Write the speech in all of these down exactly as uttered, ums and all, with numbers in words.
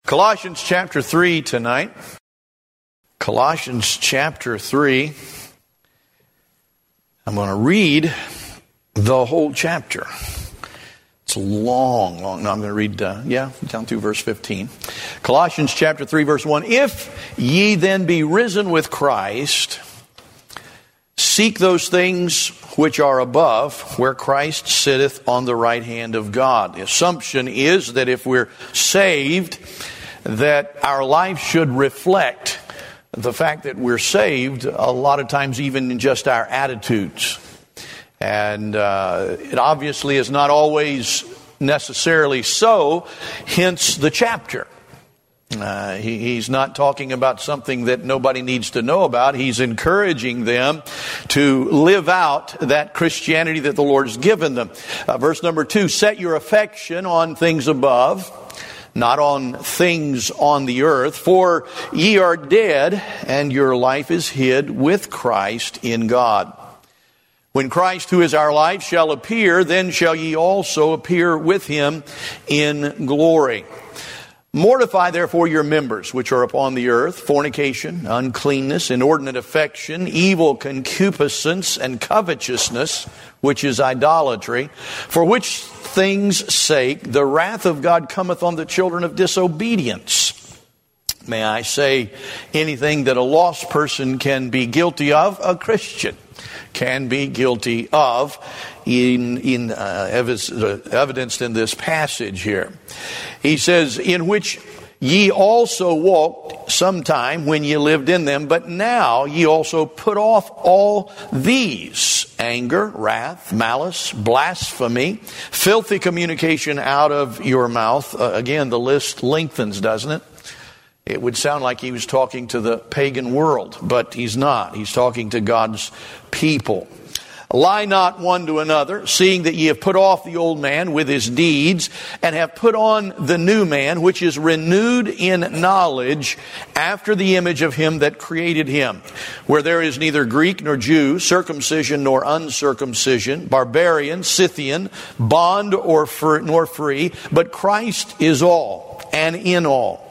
Colossians chapter three tonight. Colossians chapter three. I'm going to read the whole chapter. It's long, long. No, I'm going to read, uh, yeah, down through verse fifteen. Colossians chapter three, verse one. If ye then be risen with Christ, seek those things which are above, where Christ sitteth on the right hand of God. The assumption is that if we're saved, that our life should reflect the fact that we're saved, a lot of times even in just our attitudes. And uh, it obviously is not always necessarily so, hence the chapter. Uh, he, he's not talking about something that nobody needs to know about. He's encouraging them to live out that Christianity that the Lord has given them. Uh, verse number two, set your affection on things above, not on things on the earth, for ye are dead, and your life is hid with Christ in God. When Christ, who is our life, shall appear, then shall ye also appear with him in glory. Mortify therefore your members which are upon the earth, fornication, uncleanness, inordinate affection, evil concupiscence, and covetousness, which is idolatry, for which things' sake the wrath of God cometh on the children of disobedience. May I say anything that a lost person can be guilty of, a Christian can be guilty of, in, in uh, evidenced in this passage here. He says, in which ye also walked sometime when ye lived in them, but now ye also put off all these: anger, wrath, malice, blasphemy, filthy communication out of your mouth. Uh, again, the list lengthens, doesn't it? It would sound like he was talking to the pagan world, but he's not. He's talking to God's people. Lie not one to another, seeing that ye have put off the old man with his deeds, and have put on the new man, which is renewed in knowledge after the image of him that created him, where there is neither Greek nor Jew, circumcision nor uncircumcision, barbarian, Scythian, bond or free, nor free, but Christ is all and in all.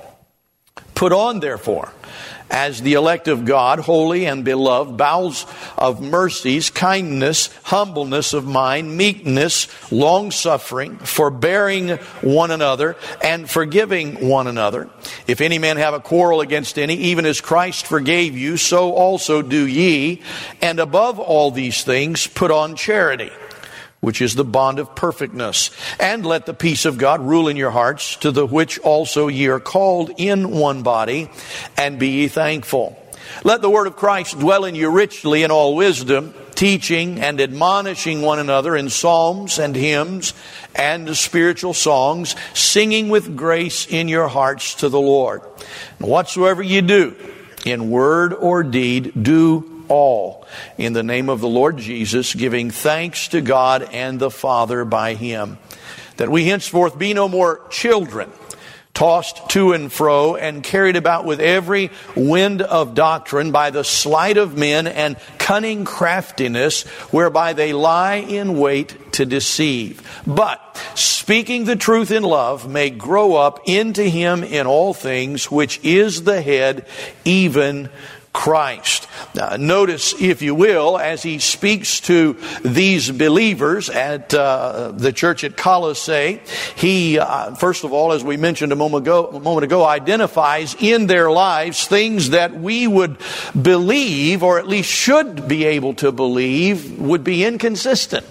Put on, therefore, as the elect of God, holy and beloved, bowels of mercies, kindness, humbleness of mind, meekness, long-suffering, forbearing one another, and forgiving one another. If any man have a quarrel against any, even as Christ forgave you, so also do ye. And above all these things, put on charity, which is the bond of perfectness. And let the peace of God rule in your hearts, to the which also ye are called in one body, and be ye thankful. Let the word of Christ dwell in you richly in all wisdom, teaching and admonishing one another in psalms and hymns and spiritual songs, singing with grace in your hearts to the Lord. And whatsoever ye do, in word or deed, do all in the name of the Lord Jesus, giving thanks to God and the Father by him. That we henceforth be no more children, tossed to and fro and carried about with every wind of doctrine by the sleight of men and cunning craftiness, whereby they lie in wait to deceive. But speaking the truth in love, may grow up into him in all things, which is the head, even Christ. Now, notice, if you will, as he speaks to these believers at uh, the church at Colossae, he, uh, first of all, as we mentioned a moment ago, a moment ago, identifies in their lives things that we would believe, or at least should be able to believe, would be inconsistent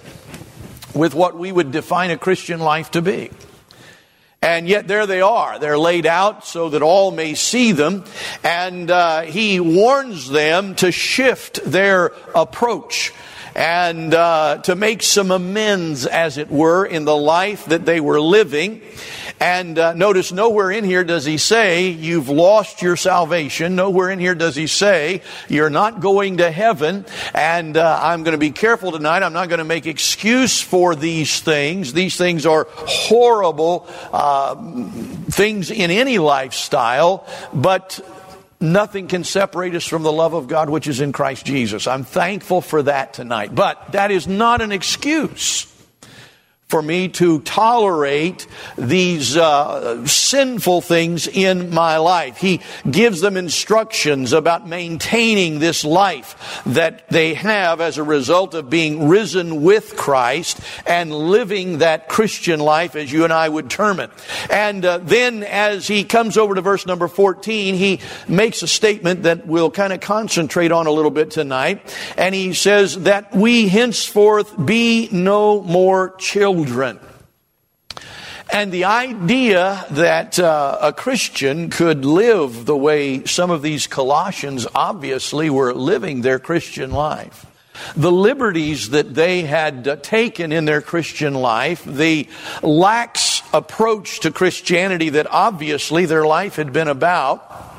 with what we would define a Christian life to be. And yet there they are. They're laid out so that all may see them. And uh, he warns them to shift their approach and uh, to make some amends, as it were, in the life that they were living. And uh, notice nowhere in here does he say you've lost your salvation. Nowhere in here does he say you're not going to heaven. And uh, I'm going to be careful tonight. I'm not going to make excuse for these things. These things are horrible uh, things in any lifestyle. But nothing can separate us from the love of God which is in Christ Jesus. I'm thankful for that tonight. But that is not an excuse for me to tolerate these uh, sinful things in my life. He gives them instructions about maintaining this life that they have as a result of being risen with Christ and living that Christian life, as you and I would term it. And uh, then as he comes over to verse number fourteen, he makes a statement that we'll kind of concentrate on a little bit tonight. And he says that we henceforth be no more children. Children. And the idea that uh, a Christian could live the way some of these Colossians obviously were living their Christian life, the liberties that they had uh, taken in their Christian life, the lax approach to Christianity that obviously their life had been about,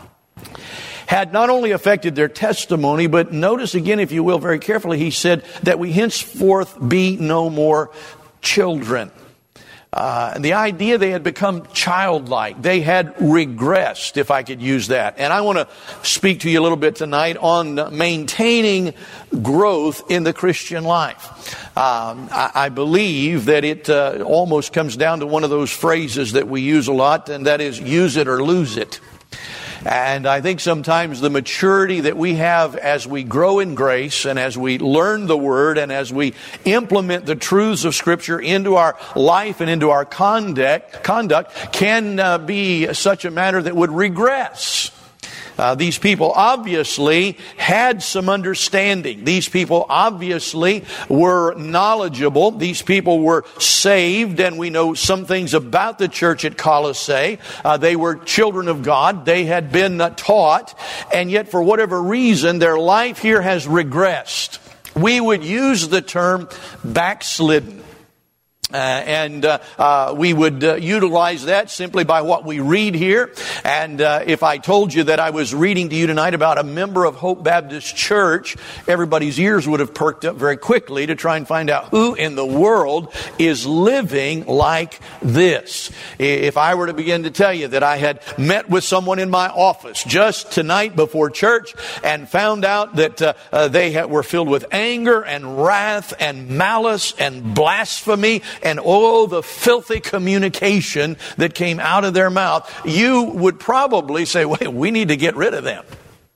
had not only affected their testimony, but notice again, if you will, very carefully, he said that we henceforth be no more children. Uh, the idea they had become childlike. They had regressed, if I could use that. And I want to speak to you a little bit tonight on maintaining growth in the Christian life. Um, I, I believe that it uh, almost comes down to one of those phrases that we use a lot, and that is use it or lose it. And I think sometimes the maturity that we have as we grow in grace and as we learn the Word and as we implement the truths of Scripture into our life and into our conduct, conduct can uh, be such a matter that would regress. Uh, these people obviously had some understanding. These people obviously were knowledgeable. These people were saved, and we know some things about the church at Colossae. Uh, they were children of God. They had been uh, taught, and yet for whatever reason, their life here has regressed. We would use the term backslidden. Uh, and uh, uh, we would uh, utilize that simply by what we read here. And uh, if I told you that I was reading to you tonight about a member of Hope Baptist Church, everybody's ears would have perked up very quickly to try and find out who in the world is living like this. If I were to begin to tell you that I had met with someone in my office just tonight before church and found out that uh, uh, they had, were filled with anger and wrath and malice and blasphemy, and oh, the filthy communication that came out of their mouth, you would probably say, wait, we need to get rid of them.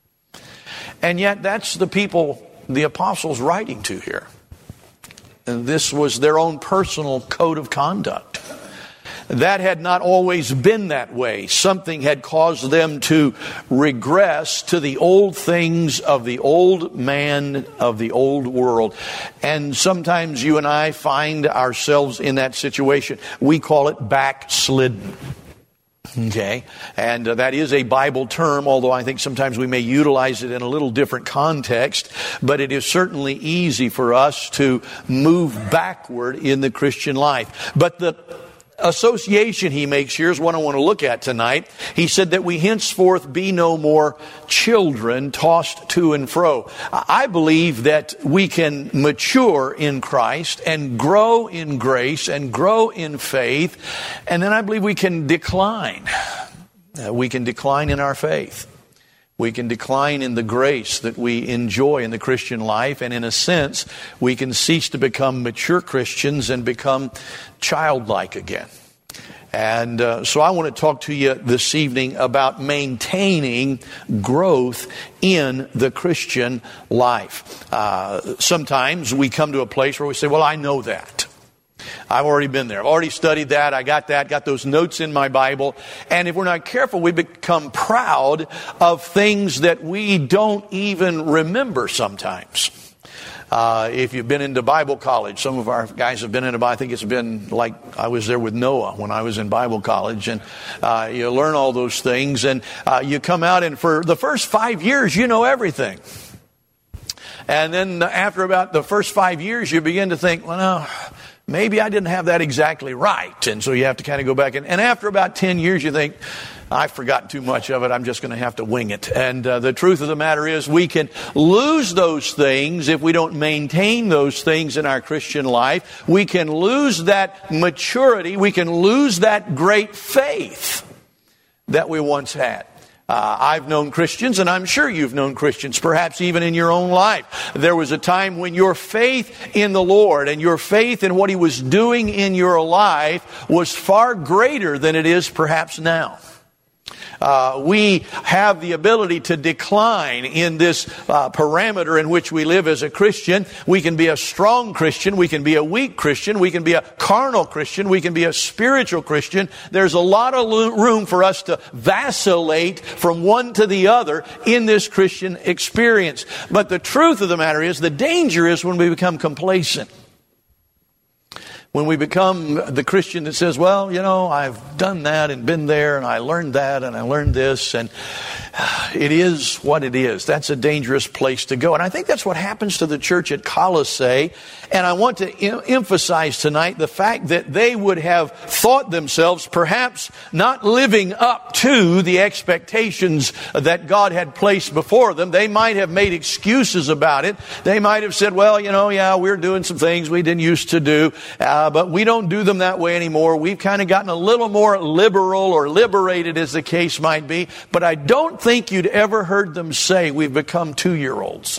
And yet that's the people the apostle's writing to here. And this was their own personal code of conduct. That had not always been that way. Something had caused them to regress to the old things of the old man of the old world. And sometimes you and I find ourselves in that situation. We call it backslidden. Okay, and uh, that is a Bible term, although I think sometimes we may utilize it in a little different context. But it is certainly easy for us to move backward in the Christian life. But the association he makes here is what I want to look at tonight. He said that we henceforth be no more children tossed to and fro. I believe that we can mature in Christ and grow in grace and grow in faith, and then I believe we can decline. Uh, we can decline in our faith. We can decline in the grace that we enjoy in the Christian life, and in a sense, we can cease to become mature Christians and become childlike again. And uh, so I want to talk to you this evening about maintaining growth in the Christian life. Uh, sometimes we come to a place where we say, well, I know that. I've already been there. I've already studied that. I got that. Got those notes in my Bible. And if we're not careful, we become proud of things that we don't even remember sometimes. Uh, if you've been into Bible college, some of our guys have been into, I think it's been like I was there with Noah when I was in Bible college. And uh, you learn all those things. And uh, you come out, and for the first five years, you know everything. And then after about the first five years, you begin to think, well, no, maybe I didn't have that exactly right. And so you have to kind of go back. And, and after about ten years, you think, I've forgotten too much of it. I'm just going to have to wing it. And uh, the truth of the matter is we can lose those things if we don't maintain those things in our Christian life. We can lose that maturity. We can lose that great faith that we once had. Uh, I've known Christians, and I'm sure you've known Christians, perhaps even in your own life. There was a time when your faith in the Lord and your faith in what He was doing in your life was far greater than it is perhaps now. Uh, we have the ability to decline in this uh, parameter in which we live as a Christian. We can be a strong Christian. We can be a weak Christian. We can be a carnal Christian. We can be a spiritual Christian. There's a lot of room for us to vacillate from one to the other in this Christian experience. But the truth of the matter is, the danger is when we become complacent. When we become the Christian that says, well, you know, I've done that and been there and I learned that and I learned this, and it is what it is. That's a dangerous place to go. And I think that's what happens to the church at Colossae. And I want to em- emphasize tonight the fact that they would have thought themselves perhaps not living up to the expectations that God had placed before them. They might have made excuses about it. They might have said, well, you know, yeah, we're doing some things we didn't used to do. Uh, but we don't do them that way anymore. We've kind of gotten a little more liberal or liberated, as the case might be. But I don't think you'd ever heard them say we've become two-year-olds.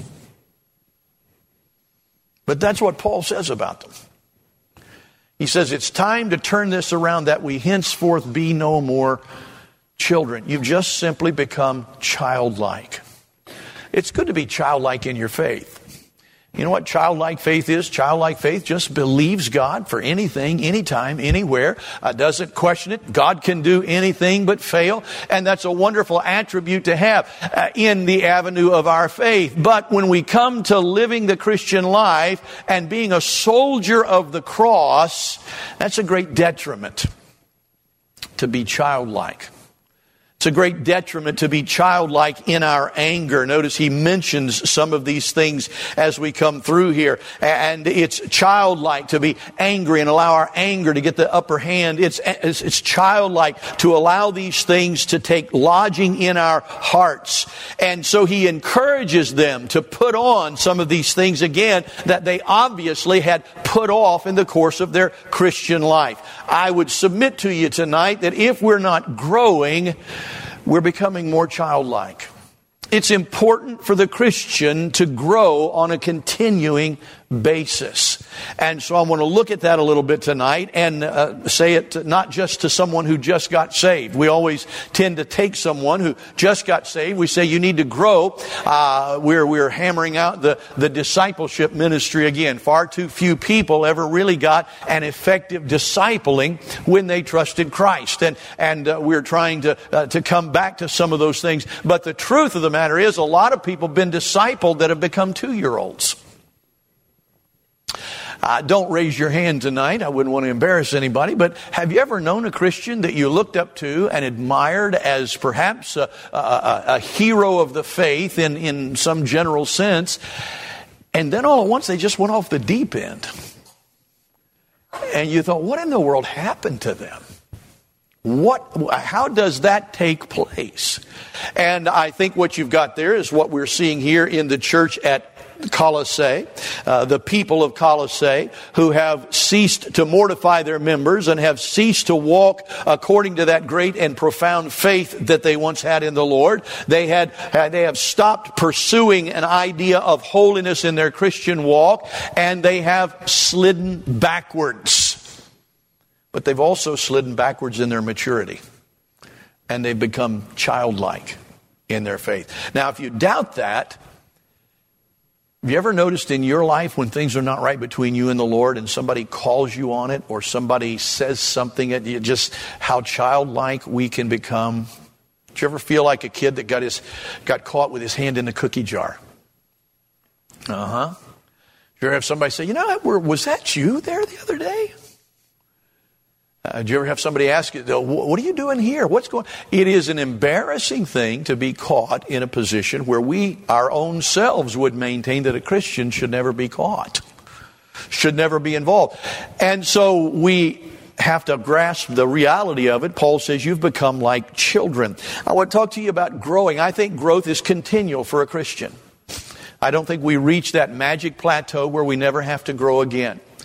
But that's what Paul says about them. He says it's time to turn this around, that we henceforth be no more children. You've just simply become childlike. It's good to be childlike in your faith. You know what childlike faith is? Childlike faith just believes God for anything, anytime, anywhere. Uh, doesn't question it. God can do anything but fail. And that's a wonderful attribute to have uh, in the avenue of our faith. But when we come to living the Christian life and being a soldier of the cross, that's a great detriment to be childlike. It's a great detriment to be childlike in our anger. Notice he mentions some of these things as we come through here. And it's childlike to be angry and allow our anger to get the upper hand. It's, it's, it's childlike to allow these things to take lodging in our hearts. And so he encourages them to put on some of these things again that they obviously had put off in the course of their Christian life. I would submit to you tonight that if we're not growing, we're becoming more childlike. It's important for the Christian to grow on a continuing basis. And so I want to look at that a little bit tonight and uh, say it to, not just to someone who just got saved. We always tend to take someone who just got saved. We say you need to grow. Uh, we're, we're hammering out the, the discipleship ministry again. Far too few people ever really got an effective discipling when they trusted Christ. And, and uh, we're trying to, uh, to come back to some of those things. But the truth of the matter is, a lot of people have been discipled that have become two-year-olds. Uh, don't raise your hand tonight. I wouldn't want to embarrass anybody. But have you ever known a Christian that you looked up to and admired as perhaps a, a, a hero of the faith in, in some general sense, and then all at once they just went off the deep end? And you thought, what in the world happened to them? What, how does that take place? And I think what you've got there is what we're seeing here in the church at Colossae, uh, the people of Colossae who have ceased to mortify their members and have ceased to walk according to that great and profound faith that they once had in the Lord. They had, they have stopped pursuing an idea of holiness in their Christian walk, and they have slidden backwards. But they've also slidden backwards in their maturity, and they've become childlike in their faith. Now, if you doubt that, have you ever noticed in your life when things are not right between you and the Lord and somebody calls you on it, or somebody says something at you, just how childlike we can become? Did you ever feel like a kid that got his got caught with his hand in the cookie jar? Uh-huh. Did you ever have somebody say, you know, was that you there the other day? Uh, did you ever have somebody ask you, what are you doing here? What's going on? It is an embarrassing thing to be caught in a position where we, our own selves, would maintain that a Christian should never be caught, should never be involved. And so we have to grasp the reality of it. Paul says you've become like children. I want to talk to you about growing. I think growth is continual for a Christian. I don't think we reach that magic plateau where we never have to grow again.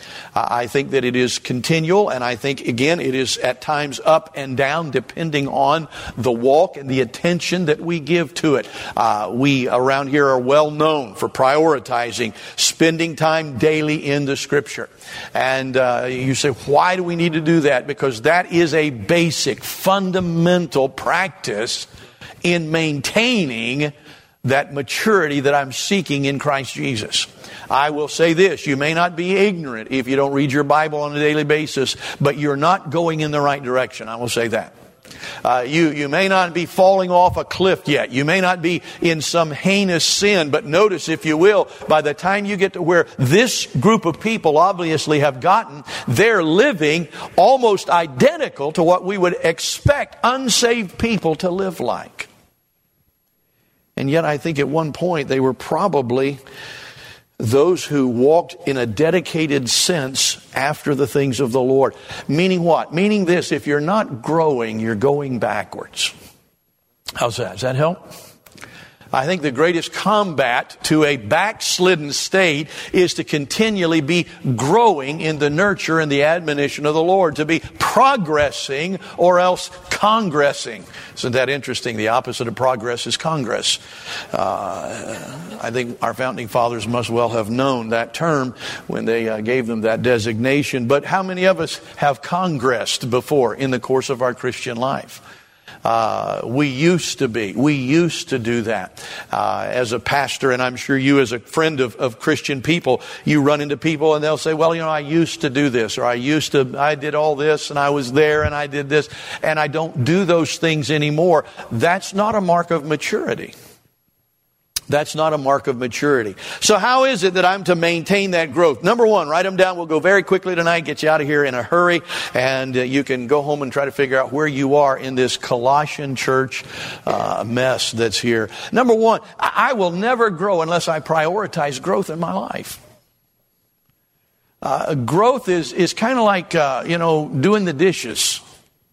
I think that it is continual, and I think, again, it is at times up and down depending on the walk and the attention that we give to it. Uh, we around here are well known for prioritizing spending time daily in the Scripture. And uh, you say, why do we need to do that? Because that is a basic, fundamental practice in maintaining that maturity that I'm seeking in Christ Jesus. I will say this, you may not be ignorant if you don't read your Bible on a daily basis, but you're not going in the right direction. I will say that. Uh, you, you may not be falling off a cliff yet. You may not be in some heinous sin, but notice, if you will, by the time you get to where this group of people obviously have gotten, they're living almost identical to what we would expect unsaved people to live like. And yet I think at one point they were probably those who walked in a dedicated sense after the things of the Lord. Meaning what? Meaning this, if you're not growing, you're going backwards. How's that? Does that help? I think the greatest combat to a backslidden state is to continually be growing in the nurture and the admonition of the Lord, to be progressing or else congressing. Isn't that interesting? The opposite of progress is congress. Uh, I think our founding fathers must well have known that term when they uh, gave them that designation. But how many of us have congressed before in the course of our Christian life? Uh, we used to be. We used to do that. Uh, as a pastor, and I'm sure you as a friend of, of Christian people, you run into people and they'll say, well, you know, I used to do this, or I used to, I did all this, and I was there, and I did this, and I don't do those things anymore. That's not a mark of maturity. That's not a mark of maturity. So how is it that I'm to maintain that growth? Number one, write them down. We'll go very quickly tonight, get you out of here in a hurry, and uh, you can go home and try to figure out where you are in this Colossian church uh, mess that's here. Number one, I will never grow unless I prioritize growth in my life. Uh, growth is, is kind of like, uh, you know, doing the dishes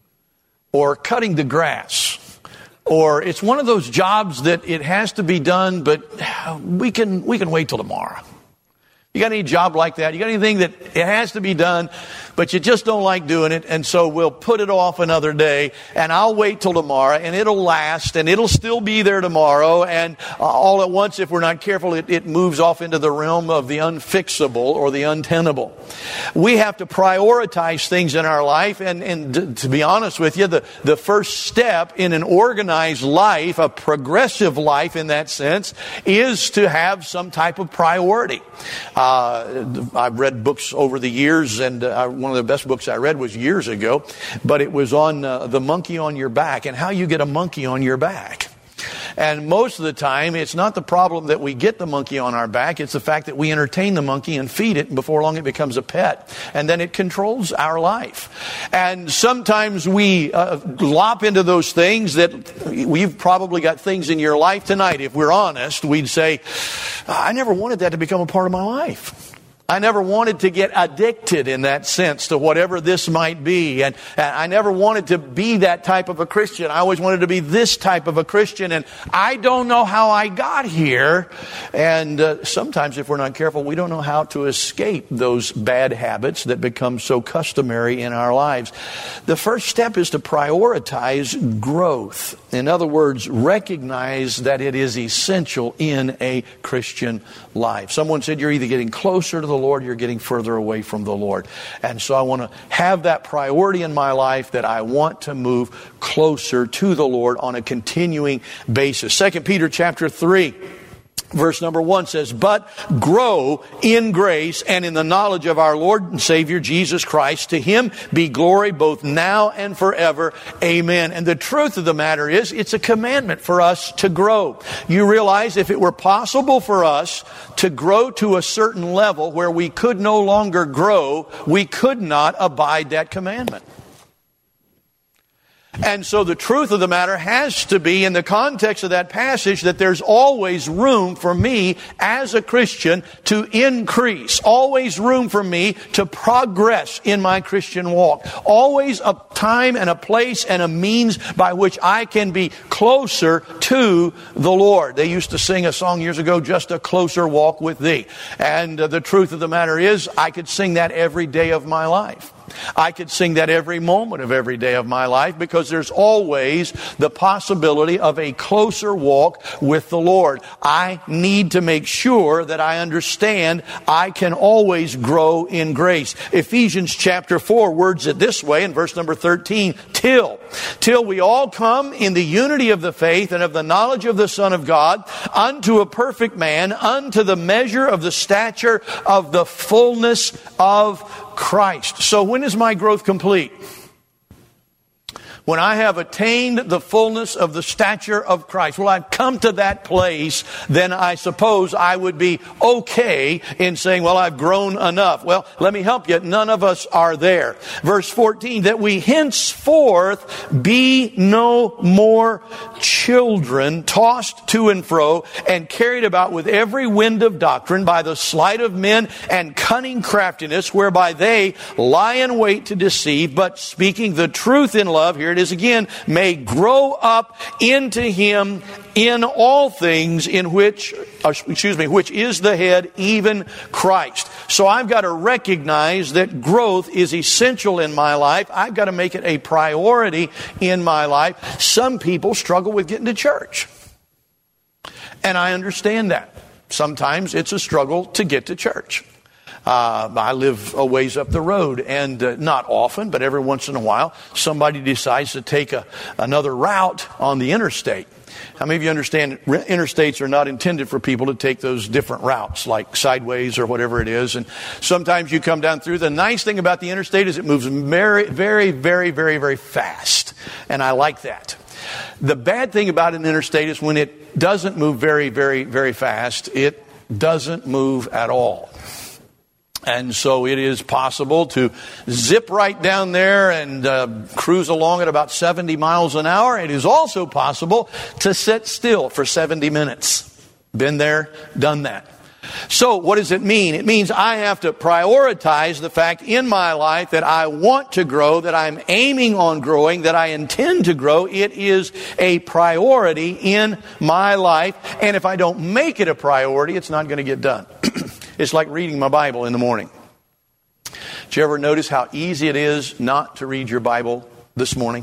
or cutting the grass. Or it's one of those jobs that it has to be done, but we can we can wait till tomorrow. You got any job like that? You got anything that it has to be done, but you just don't like doing it, and so we'll put it off another day, and I'll wait till tomorrow, and it'll last, and it'll still be there tomorrow, and uh, all at once, if we're not careful, it, it moves off into the realm of the unfixable or the untenable. We have to prioritize things in our life, and, and to, to be honest with you, the, the first step in an organized life, a progressive life in that sense, is to have some type of priority. Uh, I've read books over the years, and uh, one of the best books I read was years ago, but it was on uh, the monkey on your back and how you get a monkey on your back. And most of the time, it's not the problem that we get the monkey on our back. It's the fact that we entertain the monkey and feed it, and before long it becomes a pet. And then it controls our life. And sometimes we uh, lop into those things that we've probably got things in your life tonight. If we're honest, we'd say, I never wanted that to become a part of my life. I never wanted to get addicted in that sense to whatever this might be. And, and I never wanted to be that type of a Christian. I always wanted to be this type of a Christian. And I don't know how I got here. And uh, sometimes if we're not careful, we don't know how to escape those bad habits that become so customary in our lives. The first step is to prioritize growth. In other words, recognize that it is essential in a Christian life. Someone said you're either getting closer to the Lord, you're getting further away from the Lord. And so I want to have that priority in my life that I want to move closer to the Lord on a continuing basis. Second Peter chapter three. Verse number one says, but grow in grace and in the knowledge of our Lord and Savior Jesus Christ. To Him be glory both now and forever. Amen. And the truth of the matter is, it's a commandment for us to grow. You realize if it were possible for us to grow to a certain level where we could no longer grow, we could not abide that commandment. And so the truth of the matter has to be, in the context of that passage, that there's always room for me as a Christian to increase. Always room for me to progress in my Christian walk. Always a time and a place and a means by which I can be closer to the Lord. They used to sing a song years ago, Just a Closer Walk with Thee. And uh, the truth of the matter is, I could sing that every day of my life. I could sing that every moment of every day of my life, because there's always the possibility of a closer walk with the Lord. I need to make sure that I understand I can always grow in grace. Ephesians chapter four words it this way in verse number thirteen, till, till we all come in the unity of the faith and of the knowledge of the Son of God, unto a perfect man, unto the measure of the stature of the fullness of Christ. So when is my growth complete? When I have attained the fullness of the stature of Christ. Well, I've come to that place, then I suppose I would be okay in saying, well, I've grown enough. Well, let me help you. None of us are there. Verse fourteen, that we henceforth be no more children, tossed to and fro, and carried about with every wind of doctrine by the sleight of men and cunning craftiness, whereby they lie in wait to deceive, but speaking the truth in love, here it is again, may grow up into Him in all things, in which, excuse me, which is the head, even Christ. So I've got to recognize that growth is essential in my life. I've got to make it a priority in my life. Some people struggle with getting to church, and I understand that. Sometimes it's a struggle to get to church. Uh, I live a ways up the road, and uh, not often, but every once in a while, somebody decides to take a, another route on the interstate. How many of you understand interstates are not intended for people to take those different routes, like sideways or whatever it is? And sometimes you come down through. The nice thing about the interstate is it moves very, very, very, very, very fast. And I like that. The bad thing about an interstate is when it doesn't move very, very, very fast, it doesn't move at all. And so it is possible to zip right down there and uh, cruise along at about seventy miles an hour. It is also possible to sit still for seventy minutes. Been there, done that. So what does it mean? It means I have to prioritize the fact in my life that I want to grow, that I'm aiming on growing, that I intend to grow. It is a priority in my life. And if I don't make it a priority, it's not going to get done. It's like reading my Bible in the morning. Did you ever notice how easy it is not to read your Bible this morning?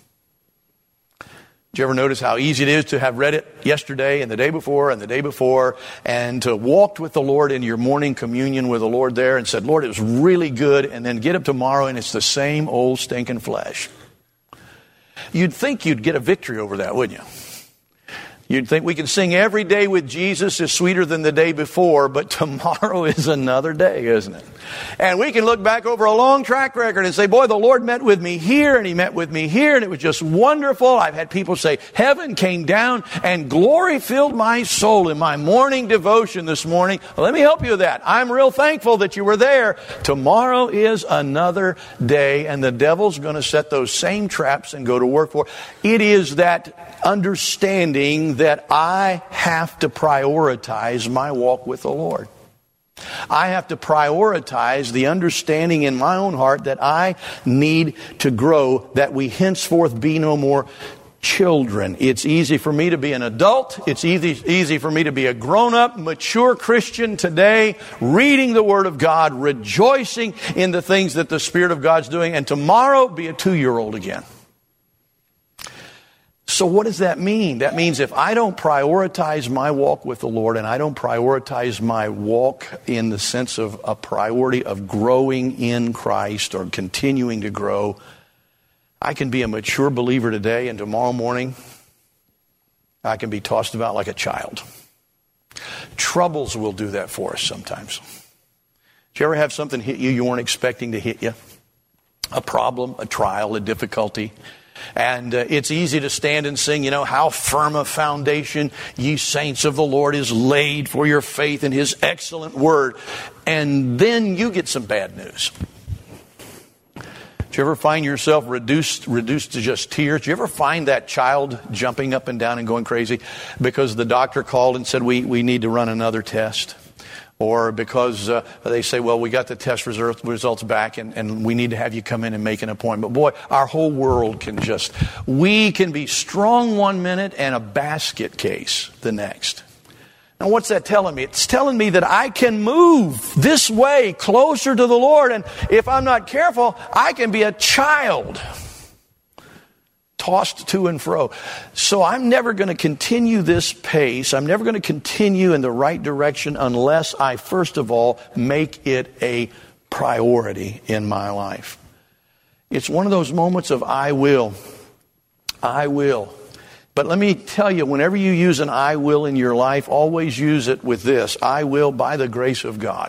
Did you ever notice how easy it is to have read it yesterday and the day before and the day before, and to walk with the Lord in your morning communion with the Lord there and said, Lord, it was really good, and then get up tomorrow and it's the same old stinking flesh? You'd think you'd get a victory over that, wouldn't you? You'd think we can sing every day with Jesus is sweeter than the day before, but tomorrow is another day, isn't it? And we can look back over a long track record and say, boy, the Lord met with me here and He met with me here, and it was just wonderful. I've had people say, heaven came down and glory filled my soul in my morning devotion this morning. Well, let me help you with that. I'm real thankful that you were there. Tomorrow is another day, and the devil's going to set those same traps and go to work for it. It is that understanding that I have to prioritize my walk with the Lord. I have to prioritize the understanding in my own heart that I need to grow, that we henceforth be no more children. It's easy for me to be an adult. It's easy, easy for me to be a grown-up, mature Christian today, reading the Word of God, rejoicing in the things that the Spirit of God's doing, and tomorrow be a two-year-old again. So what does that mean? That means if I don't prioritize my walk with the Lord, and I don't prioritize my walk in the sense of a priority of growing in Christ or continuing to grow, I can be a mature believer today, and tomorrow morning I can be tossed about like a child. Troubles will do that for us sometimes. Did you ever have something hit you you weren't expecting to hit you? A problem, a trial, a difficulty. And uh, it's easy to stand and sing, you know, how firm a foundation, ye saints of the Lord, is laid for your faith in His excellent word. And then you get some bad news. Do you ever find yourself reduced reduced to just tears? Do you ever find that child jumping up and down and going crazy because the doctor called and said, we, we need to run another test? Or because uh, they say, well, we got the test result, results back and, and we need to have you come in and make an appointment. Boy, our whole world can just, we can be strong one minute and a basket case the next. Now, what's that telling me? It's telling me that I can move this way closer to the Lord. And if I'm not careful, I can be a child tossed to and fro. So I'm never going to continue this pace. I'm never going to continue in the right direction unless I, first of all, make it a priority in my life. It's one of those moments of I will. I will. But let me tell you, whenever you use an I will in your life, always use it with this: I will by the grace of God.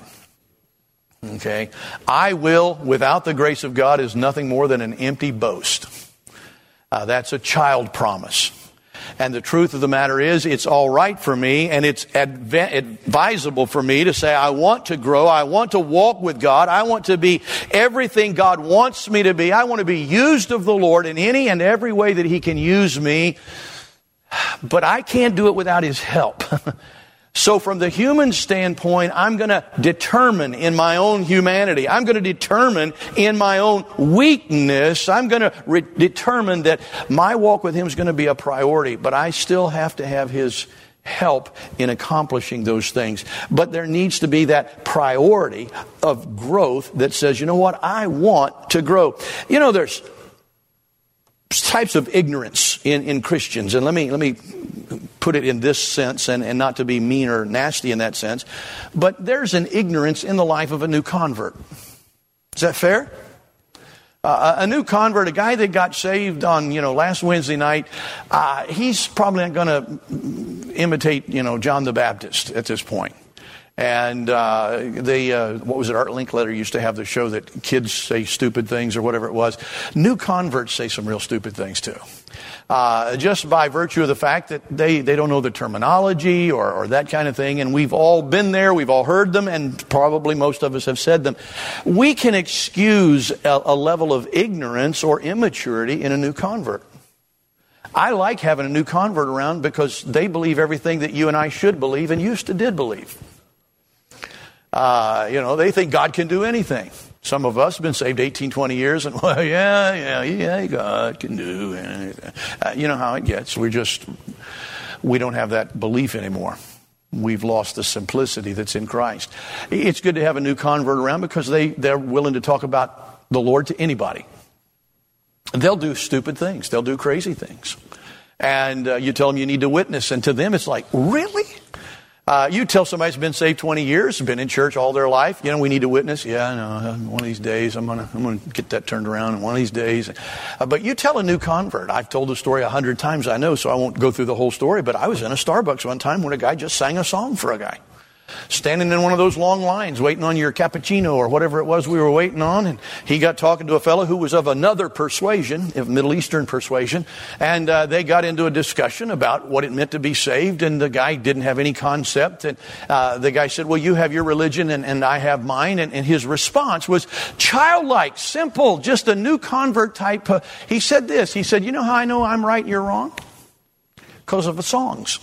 Okay? I will without the grace of God is nothing more than an empty boast. Uh, that's a child promise. And the truth of the matter is, it's all right for me, and it's adv- advisable for me to say, I want to grow, I want to walk with God, I want to be everything God wants me to be, I want to be used of the Lord in any and every way that He can use me. But I can't do it without His help. So from the human standpoint, I'm going to determine in my own humanity, I'm going to determine in my own weakness, I'm going to re- determine that my walk with Him is going to be a priority. But I still have to have His help in accomplishing those things. But there needs to be that priority of growth that says, you know what, I want to grow. You know, there's types of ignorance in, in Christians. And let me let me put it in this sense, and, and not to be mean or nasty in that sense. But there's an ignorance in the life of a new convert. Is that fair? Uh, a new convert, a guy that got saved on, you know, last Wednesday night, uh, he's probably not going to imitate, you know, John the Baptist at this point. And uh, they, uh, what was it, Art Linkletter used to have the show that kids say stupid things or whatever it was. New converts say some real stupid things too. Uh, just by virtue of the fact that they, they don't know the terminology or, or that kind of thing. And we've all been there, we've all heard them, and probably most of us have said them. We can excuse a, a level of ignorance or immaturity in a new convert. I like having a new convert around because they believe everything that you and I should believe and used to did believe. Uh, you know, they think God can do anything. Some of us have been saved eighteen, twenty years, and, well, yeah, yeah, yeah, God can do anything. Uh, you know how it gets. We're just, we don't have that belief anymore. We've lost the simplicity that's in Christ. It's good to have a new convert around because they, they're willing to talk about the Lord to anybody. They'll do stupid things. They'll do crazy things. And uh, you tell them you need to witness, and to them it's like, really? Uh, you tell somebody who's been saved twenty years, been in church all their life, you know, we need to witness. Yeah, I know. One of these days, I'm gonna, I'm gonna get that turned around. And one of these days, uh, but you tell a new convert. I've told the story a hundred times, I know, so I won't go through the whole story. But I was in a Starbucks one time when a guy just sang a song for a guy, standing in one of those long lines, waiting on your cappuccino or whatever it was we were waiting on. And he got talking to a fellow who was of another persuasion, of Middle Eastern persuasion. And uh, they got into a discussion about what it meant to be saved. And the guy didn't have any concept. And uh, the guy said, well, you have your religion and, and I have mine. And, and his response was childlike, simple, just a new convert type. Uh, he said this. He said, you know how I know I'm right and you're wrong? Because of the songs.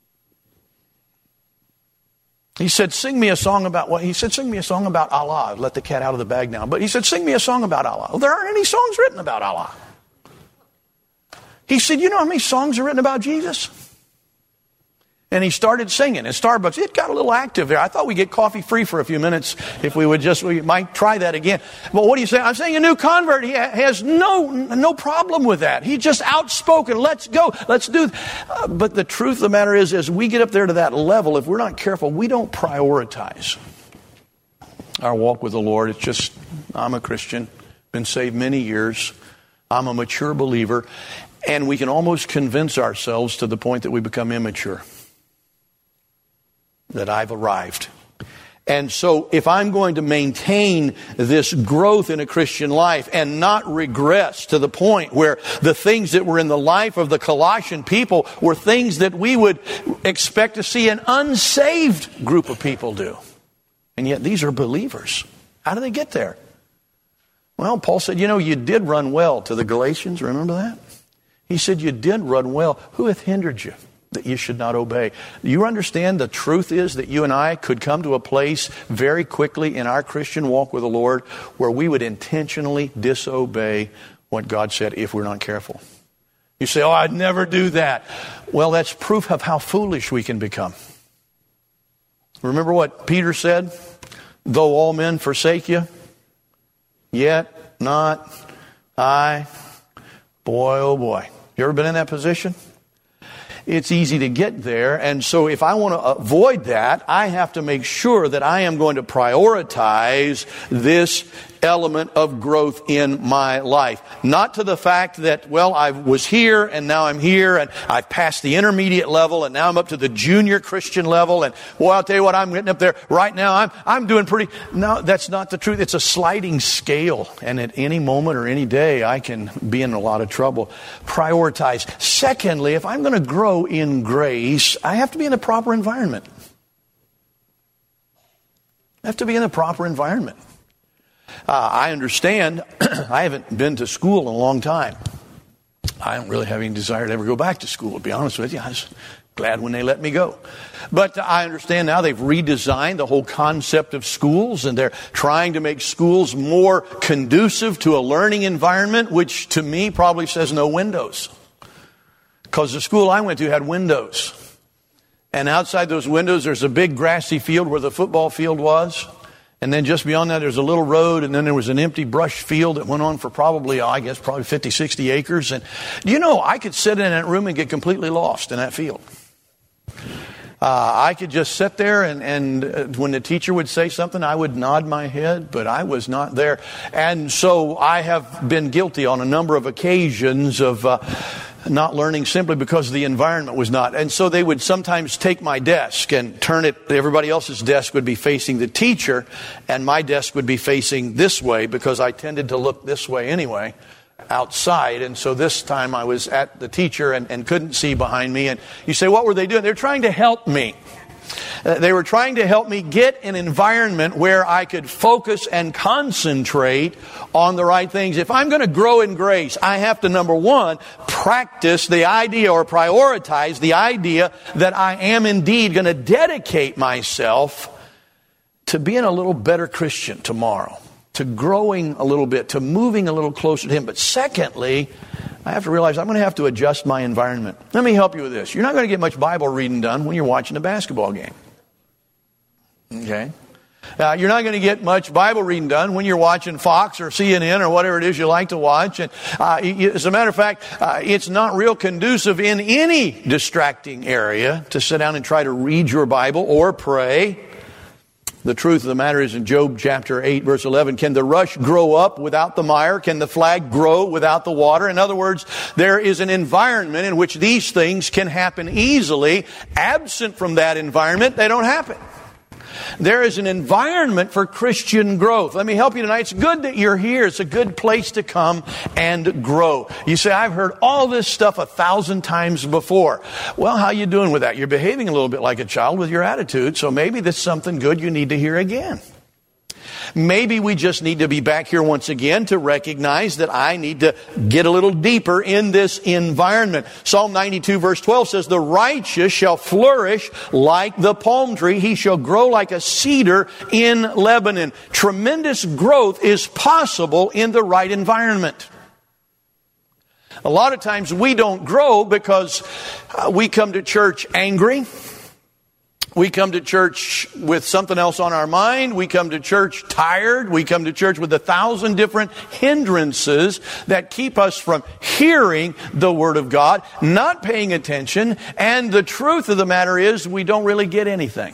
He said, sing me a song about what? He said, sing me a song about Allah. Let the cat out of the bag now. But he said, sing me a song about Allah. Well, there aren't any songs written about Allah. He said, you know how many songs are written about Jesus? And he started singing at Starbucks. It got a little active there. I thought we'd get coffee free for a few minutes if we would just, we might try that again. But what do you say? I'm saying a new convert. He has no, no problem with that. He's just outspoken. Let's go. Let's do. Uh, but the truth of the matter is, as we get up there to that level, if we're not careful, we don't prioritize our walk with the Lord. It's just, I'm a Christian, been saved many years. I'm a mature believer. And we can almost convince ourselves to the point that we become immature. That I've arrived. And so if I'm going to maintain this growth in a Christian life and not regress to the point where the things that were in the life of the Colossian people were things that we would expect to see an unsaved group of people do. And yet these are believers. How do they get there? Well, Paul said, you know, you did run well to the Galatians. Remember that? He said, you did run well. Who hath hindered you that you should not obey? You understand the truth is that you and I could come to a place very quickly in our Christian walk with the Lord where we would intentionally disobey what God said if we're not careful. You say, oh, I'd never do that. Well, that's proof of how foolish we can become. Remember what Peter said? Though all men forsake you, yet not I. Boy, oh boy. You ever been in that position? It's easy to get there. And so if I want to avoid that, I have to make sure that I am going to prioritize this element of growth in my life. Not to the fact that, well, I was here and now I'm here and I've passed the intermediate level and now I'm up to the junior Christian level and, well, I'll tell you what, I'm getting up there right now. I'm, I'm doing pretty. No, that's not the truth. It's a sliding scale. And at any moment or any day, I can be in a lot of trouble. Prioritize. Secondly, if I'm going to grow in grace, I have to be in the proper environment. I have to be in the proper environment. Uh, I understand. I haven't been to school in a long time. I don't really have any desire to ever go back to school, to be honest with you. I was glad when they let me go. But I understand now they've redesigned the whole concept of schools, and they're trying to make schools more conducive to a learning environment, which to me probably says no windows. Because the school I went to had windows. And outside those windows, there's a big grassy field where the football field was. And then just beyond that, there's a little road, and then there was an empty brush field that went on for probably, I guess, probably fifty, sixty acres. And, you know, I could sit in that room and get completely lost in that field. Uh, I could just sit there, and, and uh, when the teacher would say something, I would nod my head, but I was not there. And so I have been guilty on a number of occasions of uh, not learning simply because the environment was not. And so they would sometimes take my desk and turn it, everybody else's desk would be facing the teacher, and my desk would be facing this way because I tended to look this way anyway, outside. And so this time I was at the teacher and, and couldn't see behind me. And you say, what were they doing? They're trying to help me. Uh, they were trying to help me get an environment where I could focus and concentrate on the right things. If I'm going to grow in grace, I have to, number one, practice the idea or prioritize the idea that I am indeed going to dedicate myself to being a little better Christian tomorrow, to growing a little bit, to moving a little closer to Him. But secondly, I have to realize I'm going to have to adjust my environment. Let me help you with this. You're not going to get much Bible reading done when you're watching a basketball game. Okay? Uh, you're not going to get much Bible reading done when you're watching Fox or C N N or whatever it is you like to watch. And uh, as a matter of fact, uh, it's not real conducive in any distracting area to sit down and try to read your Bible or pray. The truth of the matter is in Job chapter eight, verse eleven, can the rush grow up without the mire? Can the flag grow without the water? In other words, there is an environment in which these things can happen easily. Absent from that environment, they don't happen. There is an environment for Christian growth. Let me help you tonight. It's good that you're here. It's a good place to come and grow. You say, I've heard all this stuff a thousand times before. Well, how are you doing with that? You're behaving a little bit like a child with your attitude, so maybe that's something good you need to hear again. Maybe we just need to be back here once again to recognize that I need to get a little deeper in this environment. Psalm ninety-two verse twelve says, the righteous shall flourish like the palm tree. He shall grow like a cedar in Lebanon. Tremendous growth is possible in the right environment. A lot of times we don't grow because uh, we come to church angry. We come to church with something else on our mind. We come to church tired. We come to church with a thousand different hindrances that keep us from hearing the Word of God, not paying attention. And the truth of the matter is we don't really get anything.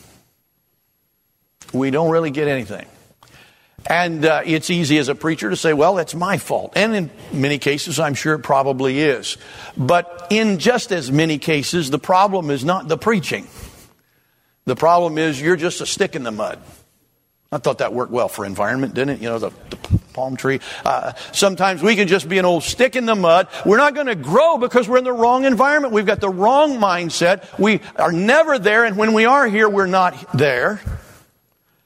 We don't really get anything. And uh, it's easy as a preacher to say, well, that's my fault. And in many cases, I'm sure it probably is. But in just as many cases, the problem is not the preaching. The problem is you're just a stick in the mud. I thought that worked well for environment, didn't it? You know, the, the palm tree. Uh, sometimes we can just be an old stick in the mud. We're not going to grow because we're in the wrong environment. We've got the wrong mindset. We are never there, and when we are here, we're not there.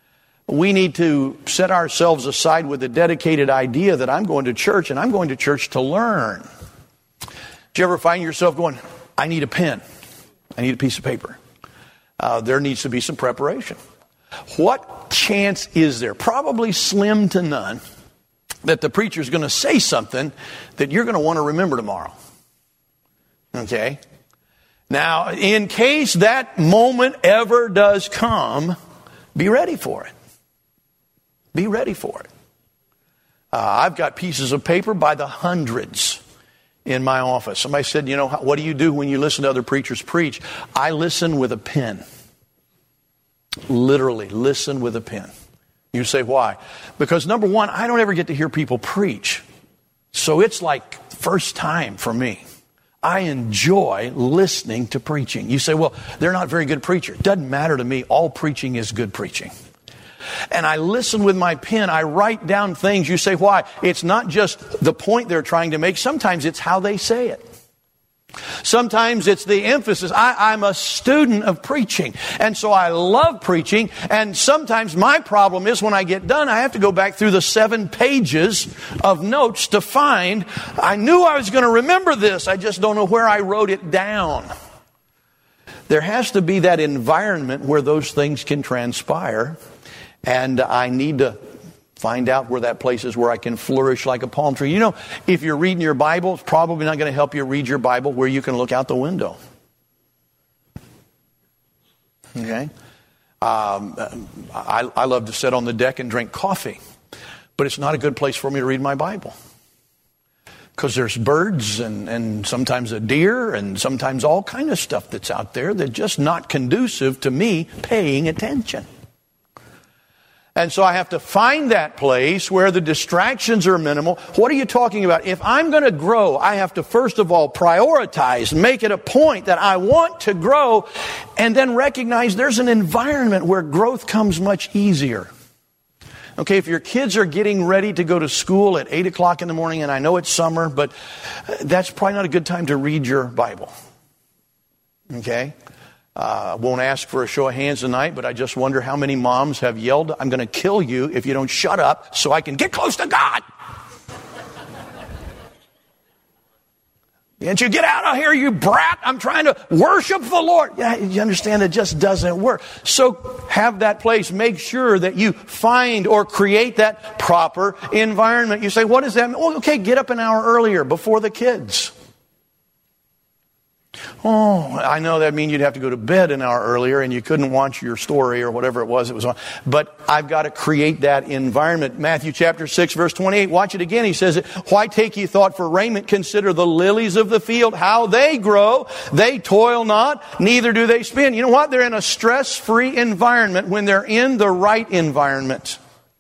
we need to set ourselves aside with a dedicated idea that I'm going to church and I'm going to church to learn. Do you ever find yourself going, I need a pen. I need a piece of paper. Uh, there needs to be some preparation. What chance is there? Probably slim to none that the preacher is going to say something that you're going to want to remember tomorrow. Okay? Now, in case that moment ever does come, be ready for it. Be ready for it. Uh, I've got pieces of paper by the hundreds in my office. Somebody said, you know, what do you do when you listen to other preachers preach? I listen with a pen. Literally, listen with a pen. You say, why? Because number one, I don't ever get to hear people preach. So it's like first time for me. I enjoy listening to preaching. You say, well, they're not very good preachers. Doesn't matter to me. All preaching is good preaching. And I listen with my pen. I write down things. You say, why? It's not just the point they're trying to make. Sometimes it's how they say it. Sometimes it's the emphasis. I, I'm a student of preaching, and so I love preaching. And sometimes my problem is when I get done, I have to go back through the seven pages of notes to find, I knew I was going to remember this. I just don't know where I wrote it down. There has to be that environment where those things can transpire, and I need to find out where that place is where I can flourish like a palm tree. You know, if you're reading your Bible, it's probably not going to help you read your Bible where you can look out the window. Okay? Um, I, I love to sit on the deck and drink coffee, but it's not a good place for me to read my Bible. Because there's birds and, and sometimes a deer and sometimes all kind of stuff that's out there that's just not conducive to me paying attention. And so I have to find that place where the distractions are minimal. What are you talking about? If I'm going to grow, I have to first of all prioritize, make it a point that I want to grow, and then recognize there's an environment where growth comes much easier. Okay, if your kids are getting ready to go to school at eight o'clock in the morning, and I know it's summer, but that's probably not a good time to read your Bible. Okay? I uh, won't ask for a show of hands tonight, but I just wonder how many moms have yelled, I'm going to kill you if you don't shut up so I can get close to God. Can't you get out of here, you brat? I'm trying to worship the Lord. Yeah, you understand it just doesn't work. So have that place. Make sure that you find or create that proper environment. You say, what does that mean? Well, okay, get up an hour earlier before the kids. Oh, I know that means you'd have to go to bed an hour earlier and you couldn't watch your story or whatever it was it was on. But I've got to create that environment. Matthew chapter six, verse twenty-eight. Watch it again. He says, why take ye thought for raiment? Consider the lilies of the field, how they grow. They toil not, neither do they spin. You know what? They're in a stress-free environment when they're in the right environment.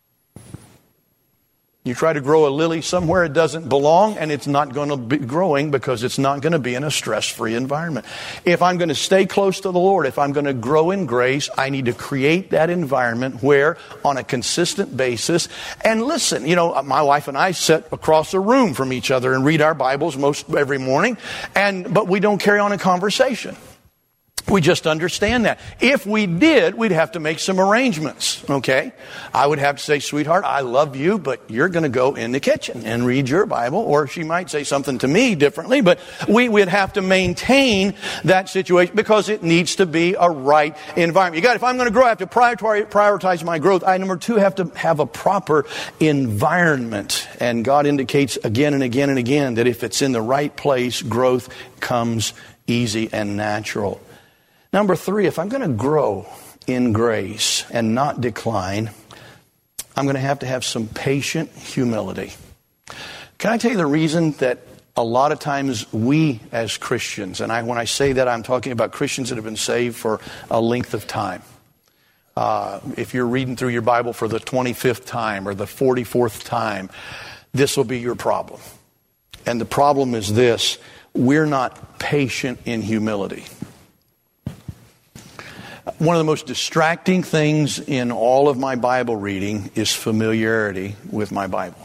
You try to grow a lily somewhere it doesn't belong, and it's not going to be growing because it's not going to be in a stress-free environment. If I'm going to stay close to the Lord, if I'm going to grow in grace, I need to create that environment where, on a consistent basis, and listen, you know, my wife and I sit across a room from each other and read our Bibles most every morning, and but we don't carry on a conversation. We just understand that. If we did, we'd have to make some arrangements, okay? I would have to say, sweetheart, I love you, but you're going to go in the kitchen and read your Bible. Or she might say something to me differently, but we would have to maintain that situation because it needs to be a right environment. You got, if I'm going to grow, I have to prioritize my growth. I, number two, have to have a proper environment. And God indicates again and again and again that if it's in the right place, growth comes easy and natural. Number three, if I'm going to grow in grace and not decline, I'm going to have to have some patient humility. Can I tell you the reason that a lot of times we as Christians, and I, when I say that, I'm talking about Christians that have been saved for a length of time. Uh, if you're reading through your Bible for the twenty-fifth time or the forty-fourth time, this will be your problem. And the problem is this: we're not patient in humility. One of the most distracting things in all of my Bible reading is familiarity with my Bible.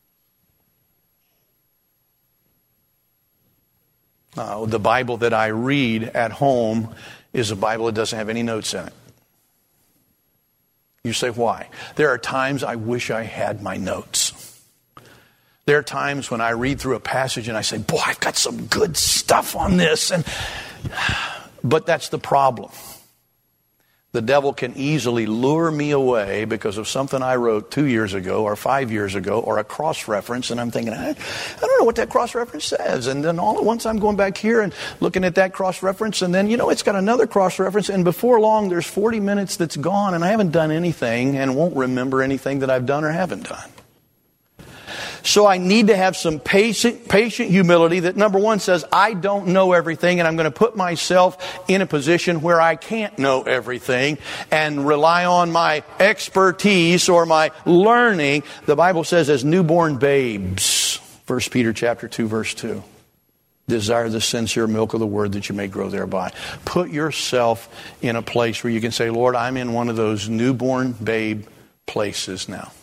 Uh, the Bible that I read at home is a Bible that doesn't have any notes in it. You say, why? There are times I wish I had my notes. There are times when I read through a passage and I say, boy, I've got some good stuff on this. And But that's the problem. The devil can easily lure me away because of something I wrote two years ago or five years ago or a cross-reference, and I'm thinking, I, I don't know what that cross-reference says. And then all at once I'm going back here and looking at that cross-reference, and then, you know, it's got another cross-reference, and before long there's forty minutes that's gone, and I haven't done anything and won't remember anything that I've done or haven't done. So I need to have some patient, patient humility that, number one, says I don't know everything, and I'm going to put myself in a position where I can't know everything and rely on my expertise or my learning. The Bible says as newborn babes, First Peter chapter two, verse two, desire the sincere milk of the word that you may grow thereby. Put yourself in a place where you can say, Lord, I'm in one of those newborn babe places now.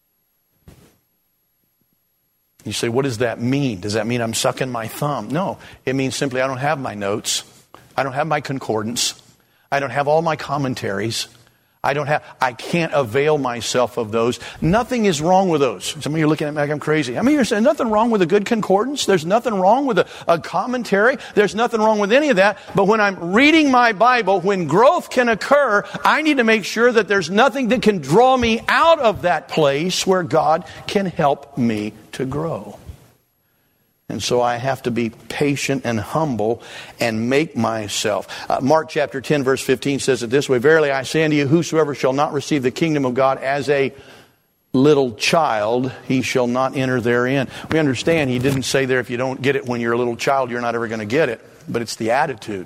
You say, what does that mean? Does that mean I'm sucking my thumb? No, it means simply I don't have my notes. I don't have my concordance. I don't have all my commentaries. I don't have, I can't avail myself of those. Nothing is wrong with those. Some of you are looking at me like I'm crazy. I mean, you're saying nothing wrong with a good concordance. There's nothing wrong with a, a commentary. There's nothing wrong with any of that. But when I'm reading my Bible, when growth can occur, I need to make sure that there's nothing that can draw me out of that place where God can help me to grow. And so I have to be patient and humble and make myself. Uh, Mark chapter ten verse fifteen says it this way, verily I say unto you, whosoever shall not receive the kingdom of God as a little child, he shall not enter therein. We understand he didn't say there if you don't get it when you're a little child, you're not ever going to get it. But it's the attitude.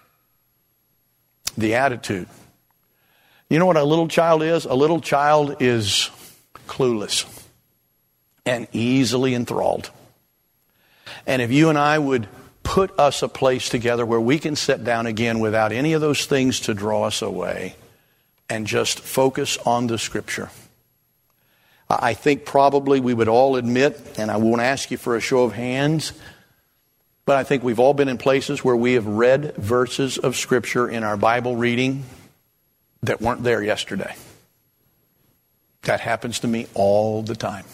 The attitude. You know what a little child is? A little child is clueless and easily enthralled. And if you and I would put us a place together where we can sit down again without any of those things to draw us away and just focus on the Scripture, I think probably we would all admit, and I won't ask you for a show of hands, but I think we've all been in places where we have read verses of Scripture in our Bible reading that weren't there yesterday. That happens to me all the time.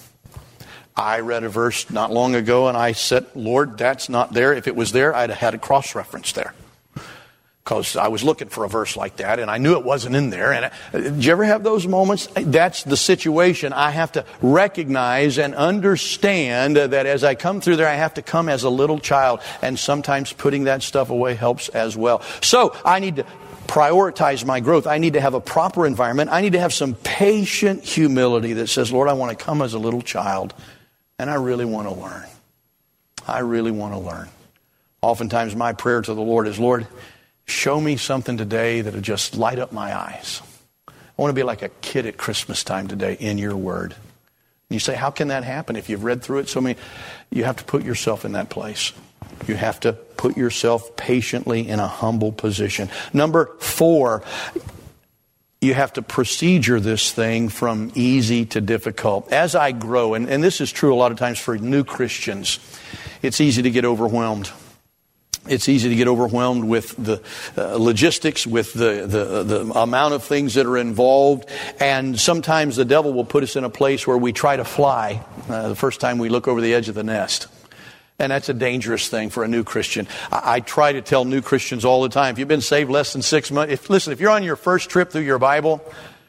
I read a verse not long ago and I said, Lord, that's not there. If it was there, I'd have had a cross-reference there. Because I was looking for a verse like that and I knew it wasn't in there. And I, did you ever have those moments? That's the situation. I have to recognize and understand that as I come through there, I have to come as a little child. And sometimes putting that stuff away helps as well. So I need to prioritize my growth. I need to have a proper environment. I need to have some patient humility that says, Lord, I want to come as a little child. And I really want to learn. I really want to learn. Oftentimes my prayer to the Lord is, Lord, show me something today that will just light up my eyes. I want to be like a kid at Christmas time today in your word. And you say, how can that happen? If you've read through it so many, you have to put yourself in that place. You have to put yourself patiently in a humble position. Number four, you have to procedure this thing from easy to difficult. As I grow, and, and this is true a lot of times for new Christians, it's easy to get overwhelmed. It's easy to get overwhelmed with the uh, logistics, with the, the, the amount of things that are involved. And sometimes the devil will put us in a place where we try to fly uh, the first time we look over the edge of the nest. And that's a dangerous thing for a new Christian. I, I try to tell new Christians all the time, if you've been saved less than six months, if, listen, if you're on your first trip through your Bible,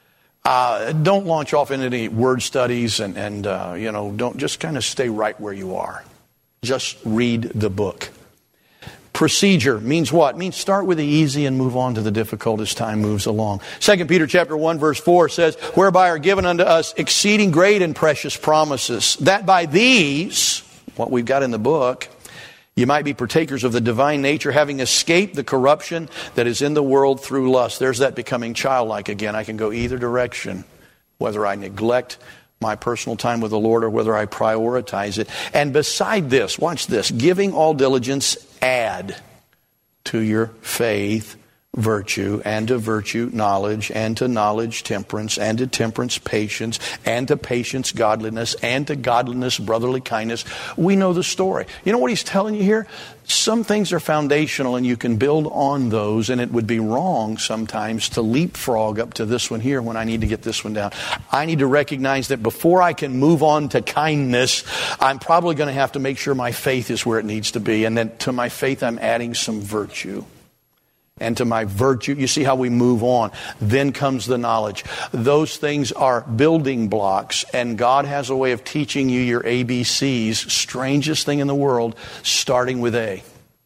uh, don't launch off into any word studies and, and uh, you know, don't just kind of stay right where you are. Just read the book. Procedure means what? It means start with the easy and move on to the difficult as time moves along. Second Peter chapter one verse four says, whereby are given unto us exceeding great and precious promises, that by these, what we've got in the book, you might be partakers of the divine nature, having escaped the corruption that is in the world through lust. There's that becoming childlike again. I can go either direction, whether I neglect my personal time with the Lord or whether I prioritize it. And beside this, watch this, giving all diligence, add to your faith virtue, and to virtue knowledge, and to knowledge temperance, and to temperance patience, and to patience godliness, and to godliness brotherly kindness. We know the story. You know what he's telling you here? Some things are foundational and you can build on those, and it would be wrong sometimes to leapfrog up to this one here when I need to get this one down. I need to recognize that before I can move on to kindness, I'm probably going to have to make sure my faith is where it needs to be, and then to my faith I'm adding some virtue. And to my virtue, you see how we move on. Then comes the knowledge. Those things are building blocks, and God has a way of teaching you your A B Cs, strangest thing in the world, starting with A.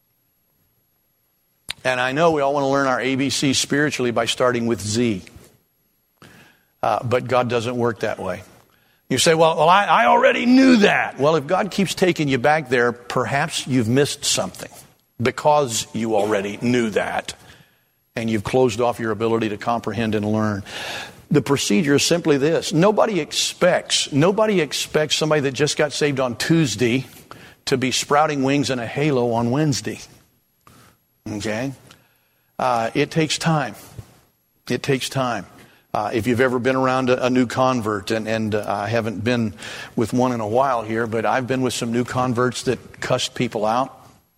And I know we all want to learn our A B Cs spiritually by starting with Z. Uh, but God doesn't work that way. You say, well, well I, I already knew that. Well, if God keeps taking you back there, perhaps you've missed something, because you already knew that, and you've closed off your ability to comprehend and learn. The procedure is simply this. Nobody expects, nobody expects somebody that just got saved on Tuesday to be sprouting wings in a halo on Wednesday. Okay? Uh, it takes time. It takes time. Uh, if you've ever been around a, a new convert, and, and uh, I haven't been with one in a while here, but I've been with some new converts that cussed people out.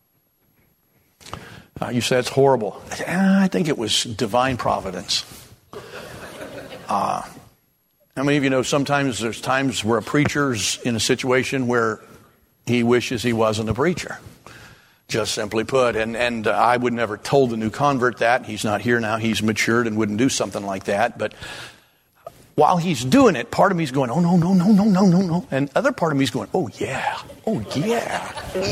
Uh, you say it's horrible. I think it was divine providence. Uh, how many of you know sometimes there's times where a preacher's in a situation where he wishes he wasn't a preacher? Just simply put. And, and uh, I would never told the new convert that. He's not here now. He's matured and wouldn't do something like that. But while he's doing it, part of me's going, oh, no, no, no, no, no, no, no. And other part of me's going, oh, yeah, oh, yeah.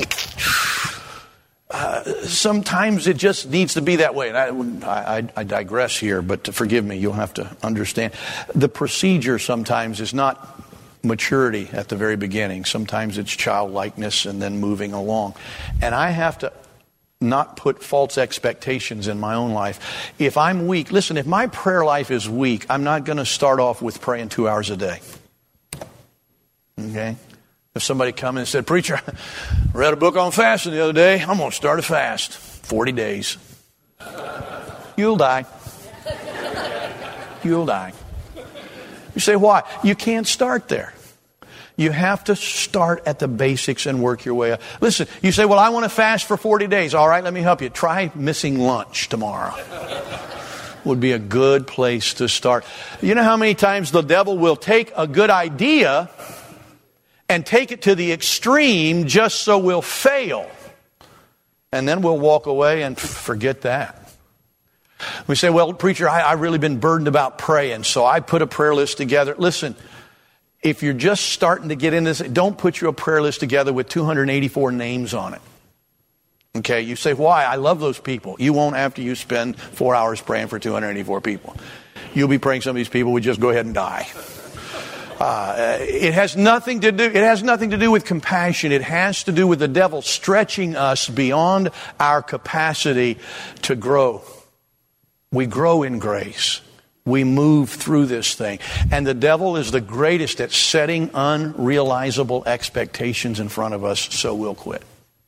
Uh, sometimes it just needs to be that way. And I, I, I digress here, but to forgive me, you'll have to understand. The procedure sometimes is not maturity at the very beginning. Sometimes it's childlikeness and then moving along. And I have to not put false expectations in my own life. If I'm weak, listen, if my prayer life is weak, I'm not going to start off with praying two hours a day. Okay? If somebody come in and said, preacher, I read a book on fasting the other day. I'm going to start a fast. forty days. You'll die. You'll die. You say, why? You can't start there. You have to start at the basics and work your way up. Listen, you say, well, I want to fast for forty days. All right, let me help you. Try missing lunch tomorrow. Would be a good place to start. You know how many times the devil will take a good idea and take it to the extreme just so we'll fail. And then we'll walk away and forget that. We say, well, preacher, I, I've really been burdened about praying, so I put a prayer list together. Listen, if you're just starting to get into this, don't put your prayer list together with two hundred eighty-four names on it. Okay, you say, why? I love those people. You won't after you spend four hours praying for two hundred eighty-four people. You'll be praying some of these people would just go ahead and die. Uh, it has nothing to do, it has nothing to do with compassion. It has to do with the devil stretching us beyond our capacity to grow. We grow in grace. We move through this thing. And the devil is the greatest at setting unrealizable expectations in front of us, so we'll quit.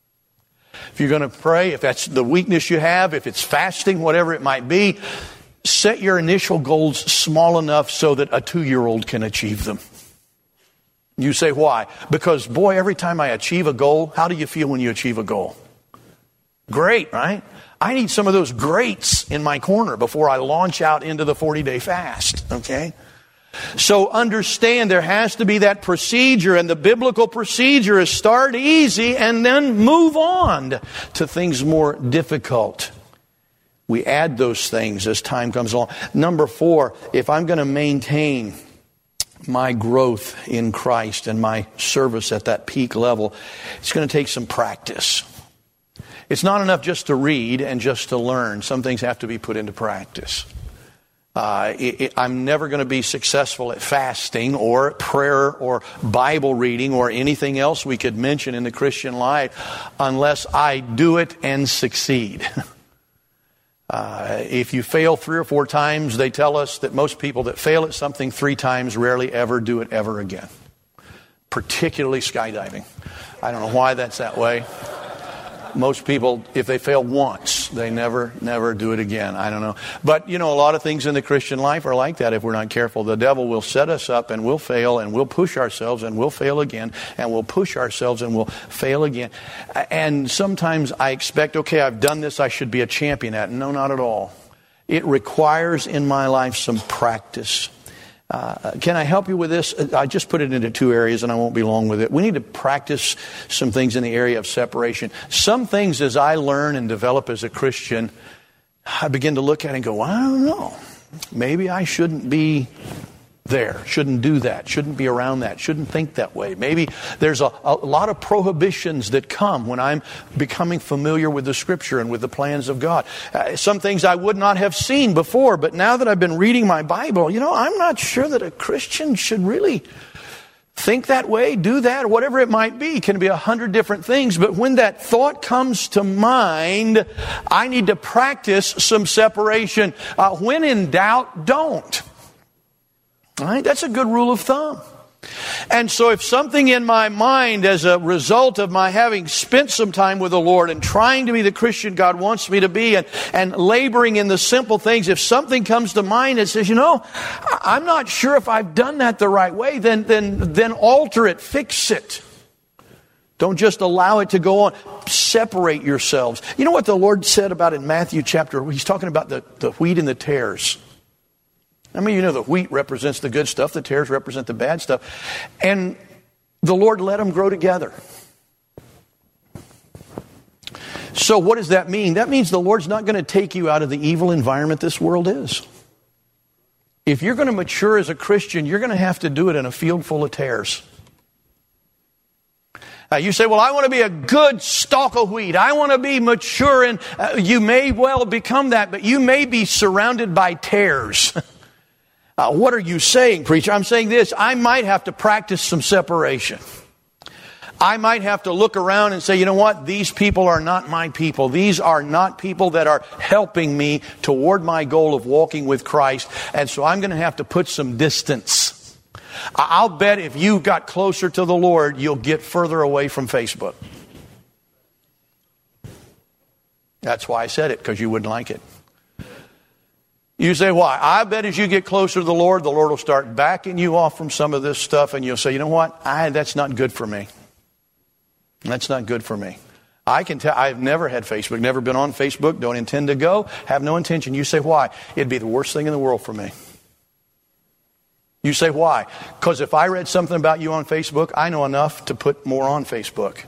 If you're going to pray, if that's the weakness you have, if it's fasting, whatever it might be, set your initial goals small enough so that a two-year-old can achieve them. You say, why? Because, boy, every time I achieve a goal, how do you feel when you achieve a goal? Great, right? I need some of those greats in my corner before I launch out into the forty-day fast, okay? So understand there has to be that procedure, and the biblical procedure is start easy and then move on to things more difficult. We add those things as time comes along. Number four, if I'm going to maintain my growth in Christ and my service at that peak level, it's going to take some practice. It's not enough just to read and just to learn. Some things have to be put into practice. Uh, it, it, I'm never going to be successful at fasting or prayer or Bible reading or anything else we could mention in the Christian life unless I do it and succeed. Uh, if you fail three or four times, they tell us that most people that fail at something three times rarely ever do it ever again. Particularly skydiving. I don't know why that's that way. Most people, if they fail once, they never, never do it again. I don't know. But, you know, a lot of things in the Christian life are like that if we're not careful. The devil will set us up and we'll fail and we'll push ourselves and we'll fail again and we'll push ourselves and we'll fail again. And sometimes I expect, okay, I've done this, I should be a champion at it. No, not at all. It requires in my life some practice. Uh, can I help you with this? I just put it into two areas and I won't be long with it. We need to practice some things in the area of separation. Some things as I learn and develop as a Christian, I begin to look at it and go, I don't know. Maybe I shouldn't be there, shouldn't do that, shouldn't be around that, shouldn't think that way. Maybe there's a, a lot of prohibitions that come when I'm becoming familiar with the Scripture and with the plans of God. Uh, some things I would not have seen before, but now that I've been reading my Bible, you know, I'm not sure that a Christian should really think that way, do that, or whatever it might be. It can be a hundred different things, but when that thought comes to mind, I need to practice some separation. Uh, when in doubt, don't. All right, that's a good rule of thumb. And so if something in my mind as a result of my having spent some time with the Lord and trying to be the Christian God wants me to be and, and laboring in the simple things, if something comes to mind that says, you know, I'm not sure if I've done that the right way, then, then, then alter it, fix it. Don't just allow it to go on. Separate yourselves. You know what the Lord said about in Matthew chapter, he's talking about the, the wheat and the tares. I mean, you know, the wheat represents the good stuff. The tares represent the bad stuff. And the Lord let them grow together. So what does that mean? That means the Lord's not going to take you out of the evil environment this world is. If you're going to mature as a Christian, you're going to have to do it in a field full of tares. Uh, you say, well, I want to be a good stalk of wheat. I want to be mature, and uh, you may well become that, but you may be surrounded by tares. Uh, what are you saying, preacher? I'm saying this. I might have to practice some separation. I might have to look around and say, you know what? These people are not my people. These are not people that are helping me toward my goal of walking with Christ. And so I'm going to have to put some distance. I'll bet if you got closer to the Lord, you'll get further away from Facebook. That's why I said it, because you wouldn't like it. You say, why? I bet as you get closer to the Lord, the Lord will start backing you off from some of this stuff, and you'll say, you know what? I, that's not good for me. That's not good for me. I can tell, I've never had Facebook, never been on Facebook, don't intend to go, have no intention. You say, why? It'd be the worst thing in the world for me. You say, why? Because if I read something about you on Facebook, I know enough to put more on Facebook.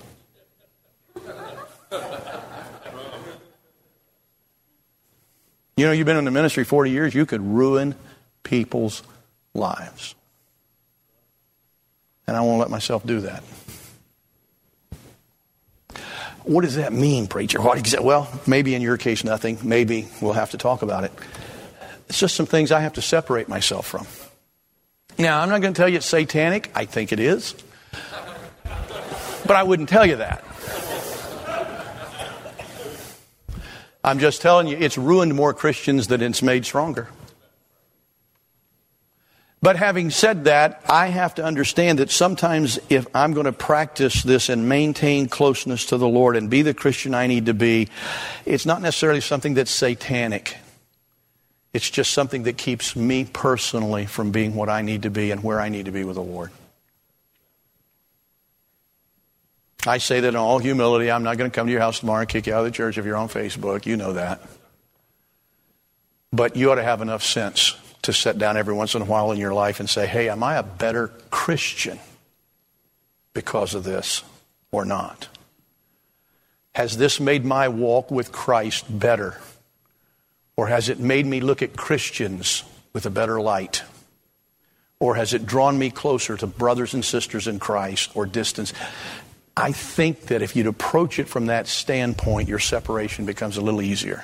You know, you've been in the ministry forty years, you could ruin people's lives. And I won't let myself do that. What does that mean, preacher? What exactly? Well, maybe in your case, nothing. Maybe we'll have to talk about it. It's just some things I have to separate myself from. Now, I'm not going to tell you it's satanic. I think it is. But I wouldn't tell you that. I'm just telling you, it's ruined more Christians than it's made stronger. But having said that, I have to understand that sometimes if I'm going to practice this and maintain closeness to the Lord and be the Christian I need to be, it's not necessarily something that's satanic. It's just something that keeps me personally from being what I need to be and where I need to be with the Lord. I say that in all humility. I'm not going to come to your house tomorrow and kick you out of the church if you're on Facebook. You know that. But you ought to have enough sense to sit down every once in a while in your life and say, hey, am I a better Christian because of this or not? Has this made my walk with Christ better? Or has it made me look at Christians with a better light? Or has it drawn me closer to brothers and sisters in Christ or distance? I think that if you'd approach it from that standpoint, your separation becomes a little easier.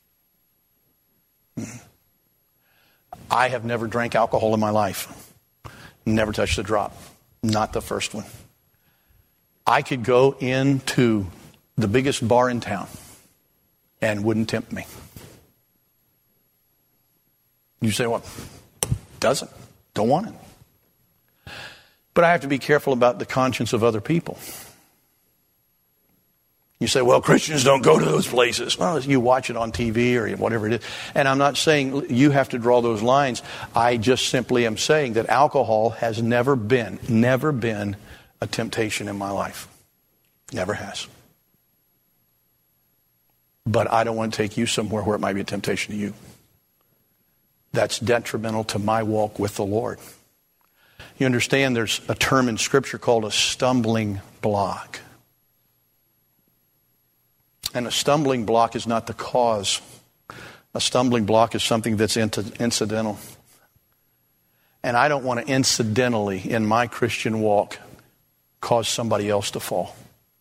I have never drank alcohol in my life. Never touched a drop. Not the first one. I could go into the biggest bar in town and wouldn't tempt me. You say, well, doesn't. Don't want it. But I have to be careful about the conscience of other people. You say, well, Christians don't go to those places. Well, you watch it on T V or whatever it is. And I'm not saying you have to draw those lines. I just simply am saying that alcohol has never been, never been a temptation in my life. Never has. But I don't want to take you somewhere where it might be a temptation to you. That's detrimental to my walk with the Lord. You understand there's a term in Scripture called a stumbling block. And a stumbling block is not the cause. A stumbling block is something that's incidental. And I don't want to incidentally, in my Christian walk, cause somebody else to fall.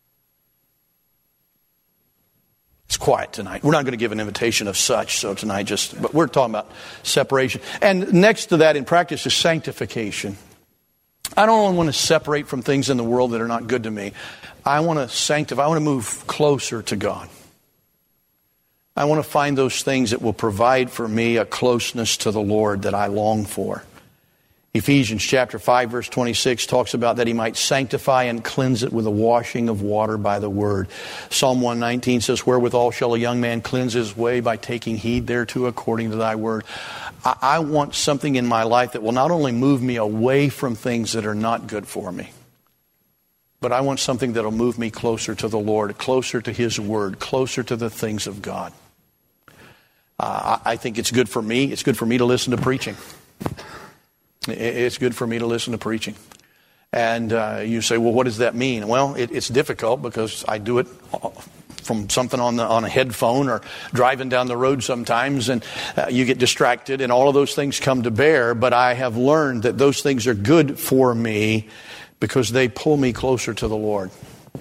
It's quiet tonight. We're not going to give an invitation of such, so tonight just, but we're talking about separation. And next to that in practice is sanctification. I don't want to separate from things in the world that are not good to me. I want to sanctify. I want to move closer to God. I want to find those things that will provide for me a closeness to the Lord that I long for. Ephesians chapter five verse twenty-six talks about that he might sanctify and cleanse it with a washing of water by the word. Psalm one nineteen says, wherewithal shall a young man cleanse his way? By taking heed thereto according to thy word. I, I want something in my life that will not only move me away from things that are not good for me, but I want something that will move me closer to the Lord, closer to his word, closer to the things of God. Uh, I, I think it's good for me. It's good for me to listen to preaching. It's good for me to listen to preaching. And uh, you say, well, what does that mean? Well, it, it's difficult because I do it from something on the on a headphone or driving down the road sometimes, and uh, you get distracted, and all of those things come to bear. But I have learned that those things are good for me because they pull me closer to the Lord.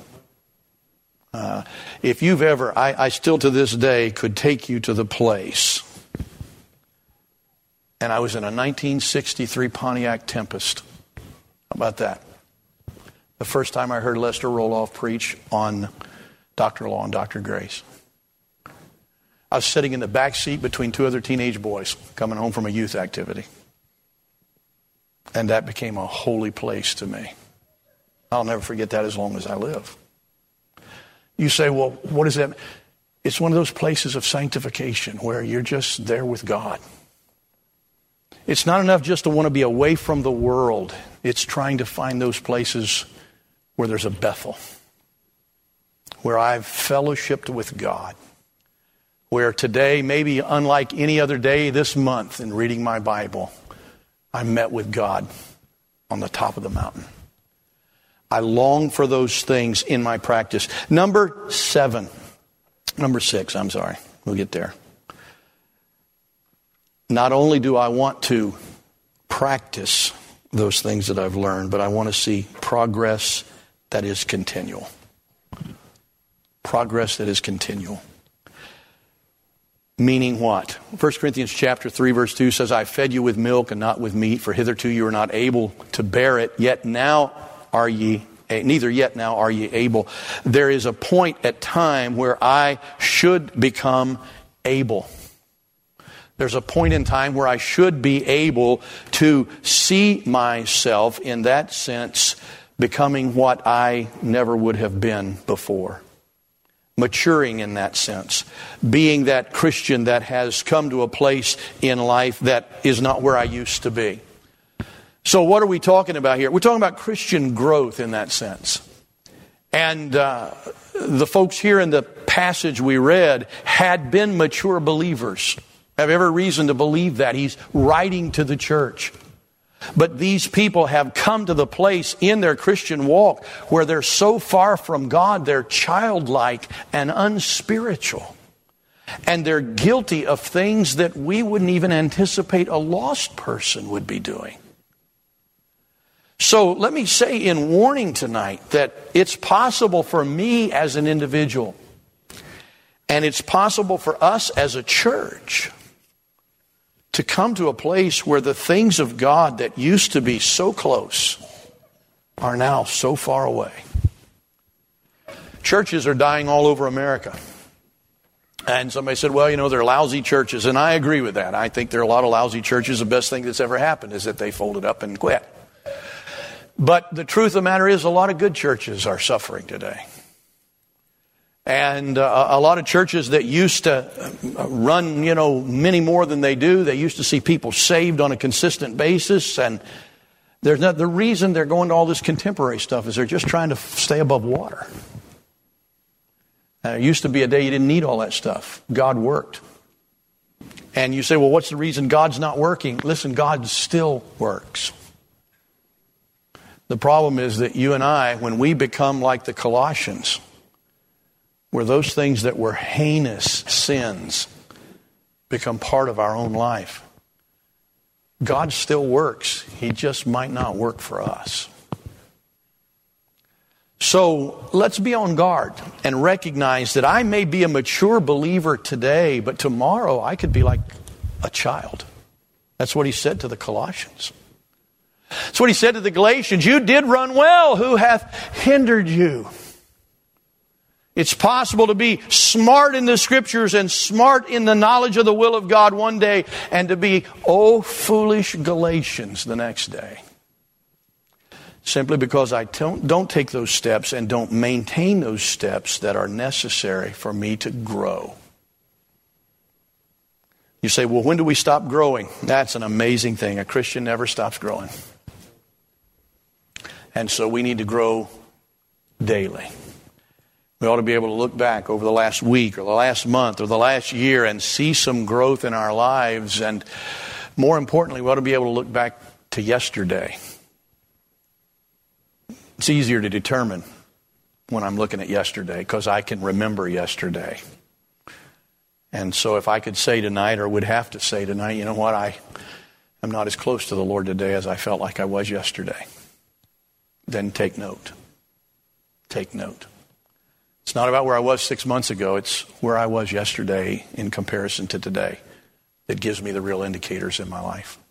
Uh, if you've ever, I, I still to this day could take you to the place. And I was in a nineteen sixty-three Pontiac Tempest. How about that? The first time I heard Lester Roloff preach on Doctor Law and Doctor Grace. I was sitting in the back seat between two other teenage boys coming home from a youth activity. And that became a holy place to me. I'll never forget that as long as I live. You say, well, what is that? It's one of those places of sanctification where you're just there with God. It's not enough just to want to be away from the world. It's trying to find those places where there's a Bethel, where I've fellowshiped with God, where today, maybe unlike any other day this month in reading my Bible, I met with God on the top of the mountain. I long for those things in my practice. Number seven. Number six, I'm sorry. We'll get there. Not only do I want to practice those things that I've learned, but I want to see progress that is continual. Progress that is continual. Meaning what? First Corinthians chapter three verse two says, I fed you with milk and not with meat, for hitherto you were not able to bear it, yet now are ye Neither yet now are ye able. There is a point at time where I should become able. There's a point in time where I should be able to see myself in that sense becoming what I never would have been before. Maturing in that sense. Being that Christian that has come to a place in life that is not where I used to be. So what are we talking about here? We're talking about Christian growth in that sense. And uh, the folks here in the passage we read had been mature believers. Have every reason to believe that. He's writing to the church. But these people have come to the place in their Christian walk where they're so far from God, they're childlike and unspiritual. And they're guilty of things that we wouldn't even anticipate a lost person would be doing. So let me say in warning tonight that it's possible for me as an individual, and it's possible for us as a church, to come to a place where the things of God that used to be so close are now so far away. Churches are dying all over America. And somebody said, well, you know, they're lousy churches. And I agree with that. I think there are a lot of lousy churches. The best thing that's ever happened is that they folded up and quit. But the truth of the matter is a lot of good churches are suffering today. And uh, a lot of churches that used to run, you know, many more than they do, they used to see people saved on a consistent basis. And there's not, the reason they're going to all this contemporary stuff is they're just trying to stay above water. Uh, it used to be a day you didn't need all that stuff. God worked. And you say, well, what's the reason God's not working? Listen, God still works. The problem is that you and I, when we become like the Colossians, where those things that were heinous sins become part of our own life, God still works. He just might not work for us. So let's be on guard and recognize that I may be a mature believer today, but tomorrow I could be like a child. That's what he said to the Colossians. That's what he said to the Galatians. You did run well. Who hath hindered you? It's possible to be smart in the Scriptures and smart in the knowledge of the will of God one day, and to be, oh, foolish Galatians the next day. Simply because I don't, don't take those steps and don't maintain those steps that are necessary for me to grow. You say, well, when do we stop growing? That's an amazing thing. A Christian never stops growing. And so we need to grow daily. We ought to be able to look back over the last week or the last month or the last year and see some growth in our lives. And more importantly, we ought to be able to look back to yesterday. It's easier to determine when I'm looking at yesterday because I can remember yesterday. And so if I could say tonight, or would have to say tonight, you know what, I am not as close to the Lord today as I felt like I was yesterday, then take note. Take note. It's not about where I was six months ago. It's where I was yesterday in comparison to today that gives me the real indicators in my life.